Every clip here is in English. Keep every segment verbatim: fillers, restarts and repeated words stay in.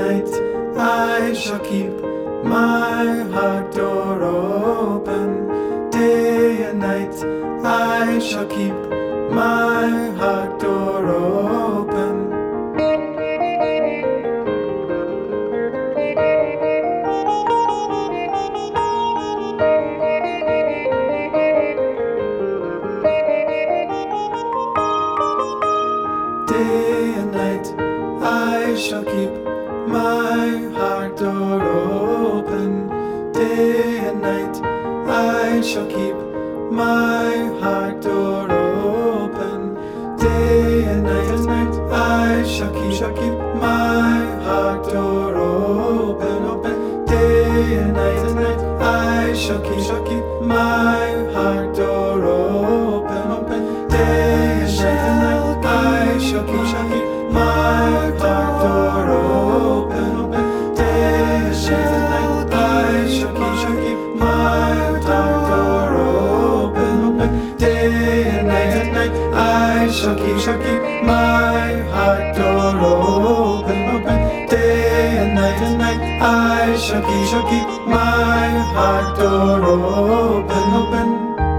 night I shall keep my heart door open. Day and night I shall keep my heart door open. Day and night I shall keep my heart door open. Day and night I shall keep my heart door open. Day and night and night I shall keep shall keep my heart door open. Open. Day and night and night I shall keep shall keep my heart door open. Open. Day and night and night I shall keep shall keep my heart door open. Open. Day and night and night I shall keep shall keep my heart door open. Open. Day and night and night I shall keep shall keep my heart door open. Open. Day and night and night I shall keep shall keep my heart door open. Open.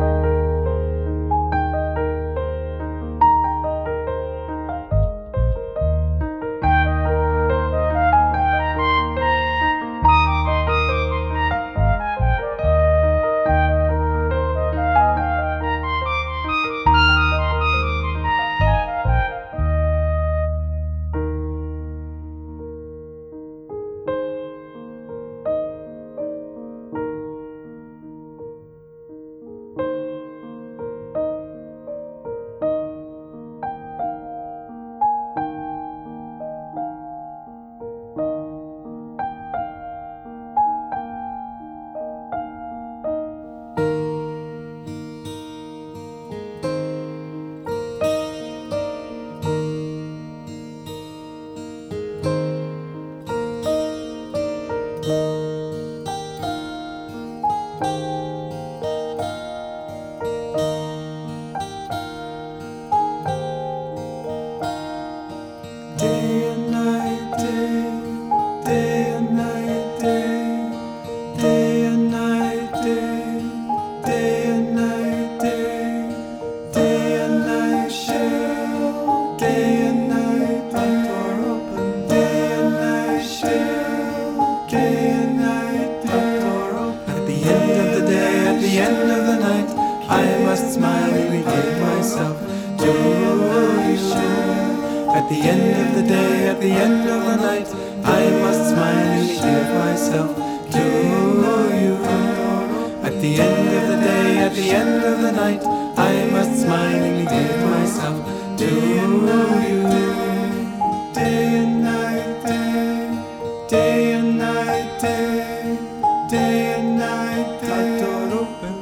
Day and night, day, day and night, day, day and night, day, day and night, day, day and night, share, day and night, door open, day and night, share, day and night, door open. At the end of the day, at the end of the night, I must smilingly give myself to you. At the end of the day, at the end of the night, I must smilingly give myself to you. At the end of the day, at the end of the night, I must smilingly give myself to you. Day and night, day, day and night, day, day and night, day, door open.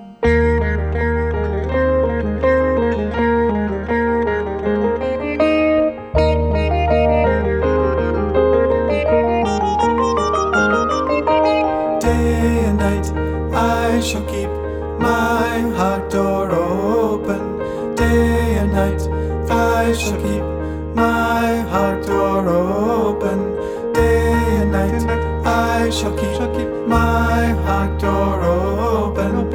Day and night I shall keep my heart door open. Day and night I shall keep my heart door open. Day and night I shall keep shall keep my heart door open.